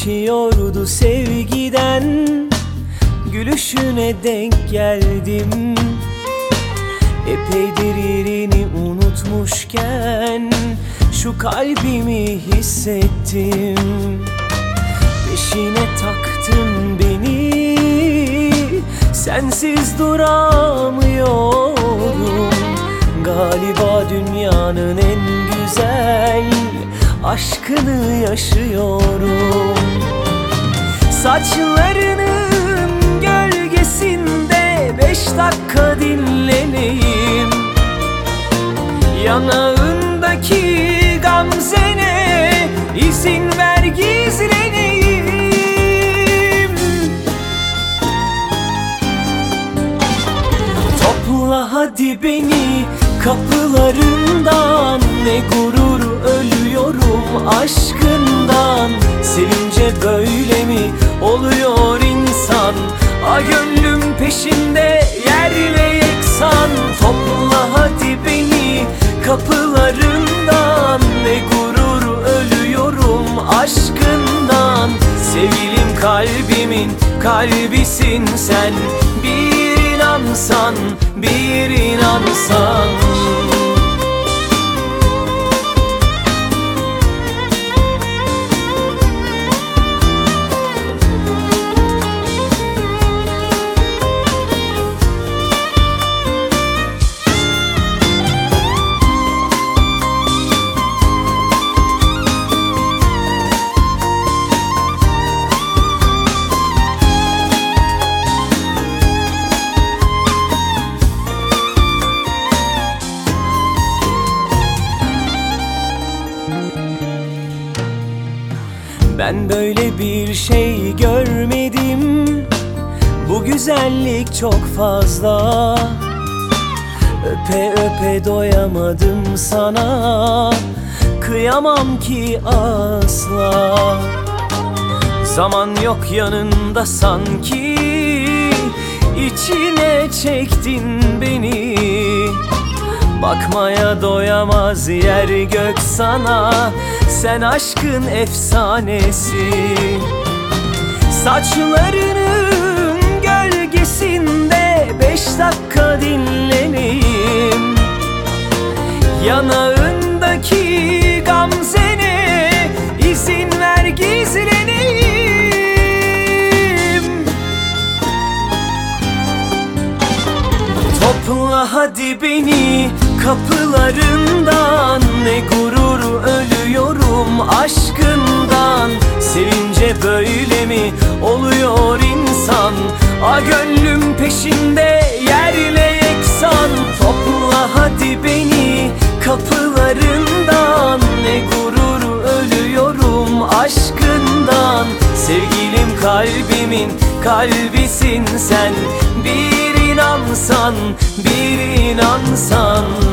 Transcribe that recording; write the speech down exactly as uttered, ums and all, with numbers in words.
geçiyordu sevgiden, gülüşüne denk geldim. Epeydir yerini unutmuşken şu kalbimi hissettim. Peşine taktın beni, sensiz duramıyorum. Galiba dünyanın en güzel aşkını yaşıyorum. Saçlarının gölgesinde beş dakika dinleneyim. Yanağındaki gamzene izin ver gizleneyim. Topla hadi beni kapılarından, ne gurur ölüyorum aşkından. Sevince böyle mi oluyor insan? A gönlüm peşinde yerle yeksan. Topla hadi beni kapılarından, ne gurur ölüyorum aşkından. Sevilim kalbimin kalbisin sen, bir inansan, bir inansan. Ben böyle bir şey görmedim, bu güzellik çok fazla. Öpe öpe doyamadım sana, kıyamam ki asla. Zaman yok yanında sanki, içine çektin beni. Bakmaya doyamaz yer gök sana, sen aşkın efsanesi. Saçlarının gölgesinde beş dakika dinleneyim. Yanağındaki gamzene izin ver gizleneyim. Topla hadi beni kapılarından, ne gurur ölüyorum aşkından. Sevince böyle mi oluyor insan? A gönlüm peşinde yerle yeksan. Topla hadi beni kapılarından, ne gurur ölüyorum aşkından. Sevgilim kalbimin kalbisin sen, bir inansan, bir inansan.